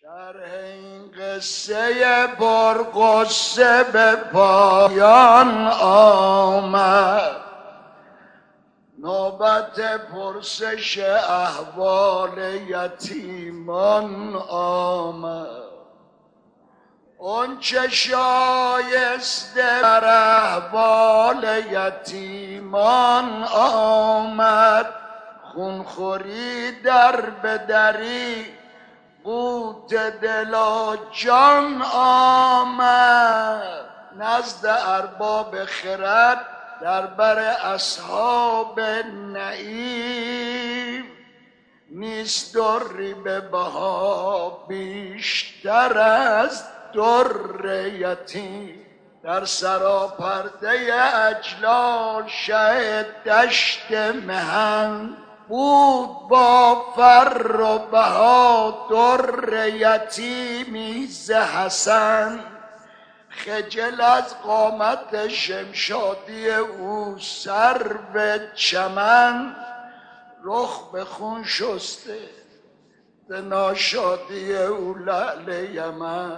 شرح این قصه پرغصه به پایان آمد. نوبت پرسش احوال یتیمان آمد. اون چه شایسته بر احوال یتیمان آمد. خونخوری در بدری قوت دل و جان آمد. نزد ارباب خرد در بر اصحاب نعیم نیست دری به بها بیشتر از در یتیم. در سراپرده اجلال شه دشت محن بود با فر و بها در یتیمی ز حسن. خجل از قامت شمشادی او سرو چمن رخ به خون شسته ز ناشادی او لعل یمن.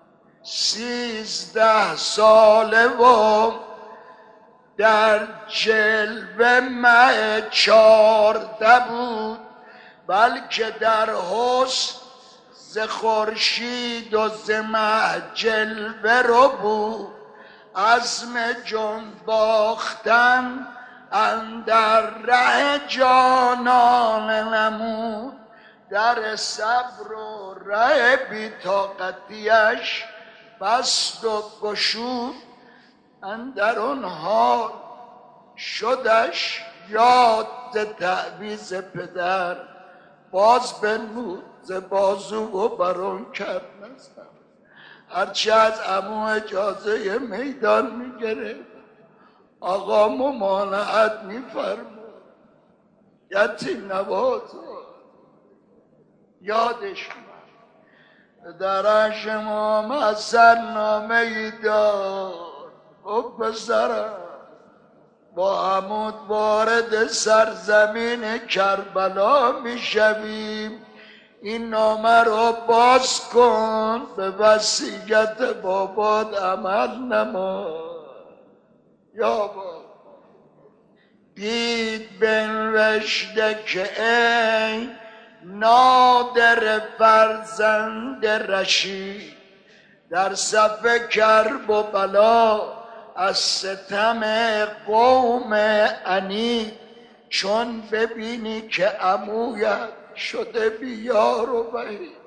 13 ساله و در جلوه مه 14 بود، بلکه در حسن ز خورشید و ز مه جلوه رو بود. عزم جان باختن اندر ره جانان نمود. در صبر و ره بی‌طاقتیش بست و گشود. اندر آن حال شدش یاد ز تعویذ پدر. باز بنمود ز بازو و برون کرد نظر. هرچه از عمو اجازه میدان میگرفت آقا ممانعت میفرمود. یتیم نواز یادش اومد پدرش ما مثل نامه ای داد. او پسرم با عمود وارد سرزمین کربلا میشویم. این نامه رو باز کن، به وصیت بابات عمل نما. یا بابا دید بنوشته که ای نادر فرزند رشید، در صف کرب و بلا از ستم قوم عنید. چون ببینی که عمویت شده بیار و بعید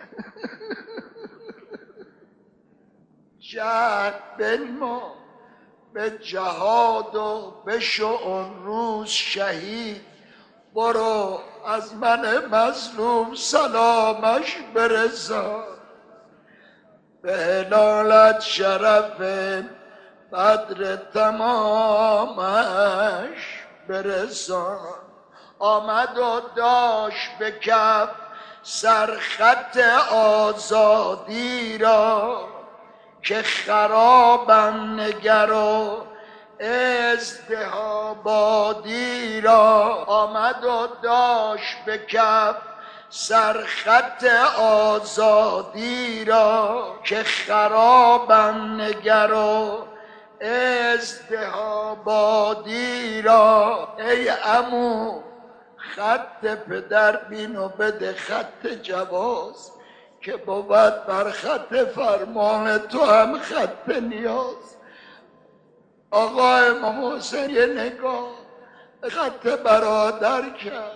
جهد بنما به جهاد و بشو اون روز شهید. برو از من مظلوم سلامش برسان، به هلالت شرف بدر تمامش برسان. آمد و داشت به کف سرخط آزادی را، که خرابم نگر و ازدهابادی را. آمد و داشت به کف سرخط آزادی را، که خرابم نگر و ازدهابادی را. ای عمو خط پدر بین و بده خط جواز، که بود بر خط فرمان تو هم خط نیاز. آقا امام حسین یه نگاه خط برادر کرد.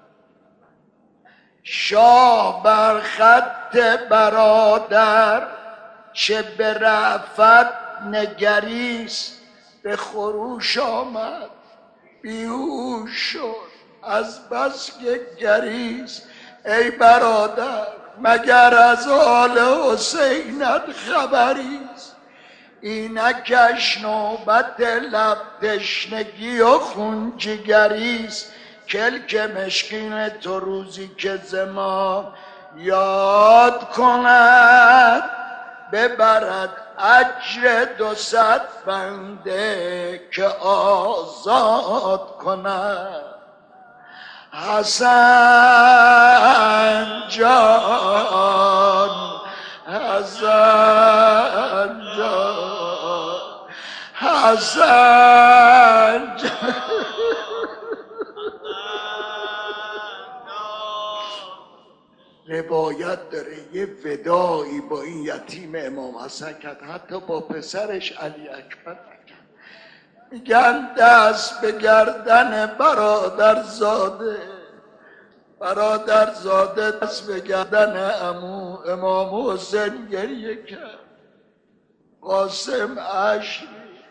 شاه بر خط برادر چه به رأفت نگریست. به خروش آمد بیهوش شد از بس که گریست. ای برادر مگر از حال حسینت خبریست؟ اینکش نوبت لب تشنگی و خون جگریست. کلک مشکین تو روزی که زمان یاد کند، ببرد اجر 200 بنده که آزاد کند. حسن جان حسن جان حسن جان روایت داره یه وداعی با این یتیم امام حسن کرد، حتی با پسرش علی اکبر. میگن دست به گردن برادرزاده، برادرزاده دست به گردن عمو امام حسین گریه کرد. قاسم عشری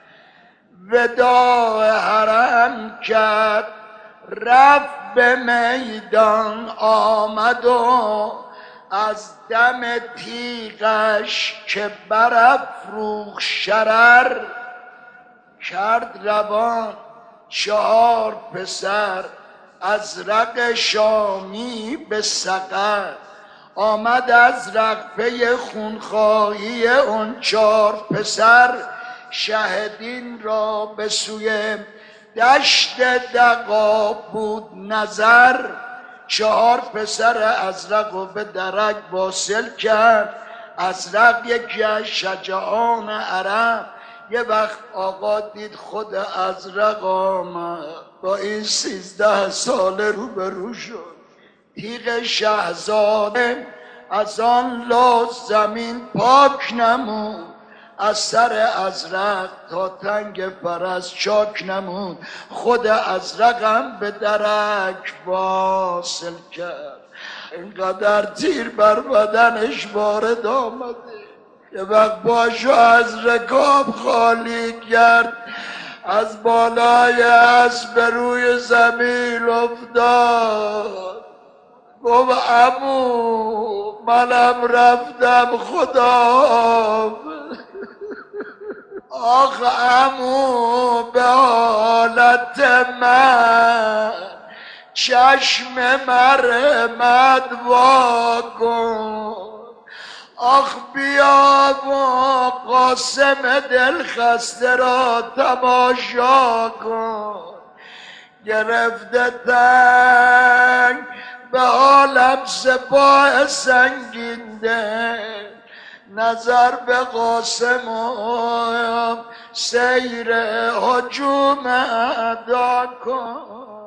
وداع حرم کرد، رفت به میدان آمد و از دم تیغش که برافروخت شرر، کرد روان 4 پسر ازرق شامی به سقر. آمد از رغبه خونخواهی اون 4 پسر، شهدین را به سوی دشت دغا بود نظر. 4 پسر ازرق و به درک واصل کرد. ازرق یکی از شجاعان عرب. یه وقت آقا دید خود ازرق آمد، با این 13 ساله روبرو شد. تیغ شهزاده از آن لحظ زمین پاک نمود، از سر ازرق تا تنگ فرس چاک نمود. خود ازرقم به درک واصل کرد، اینقدر تیر بر بدنش وارد آمده. یه وقت باشو از رکاب خالی کرد، از بالای اسب به روی زمین افتاد. گفت عمو منم رفتم خدا. آخ عمو به حالت من چشم مرمت واکن. آخ بیا و قاسم دل خسته را تماشا کن. گرفته تنگ به عالم سپاه سنگین ده، نظر به قاسم و سیر هجوم ادا کن.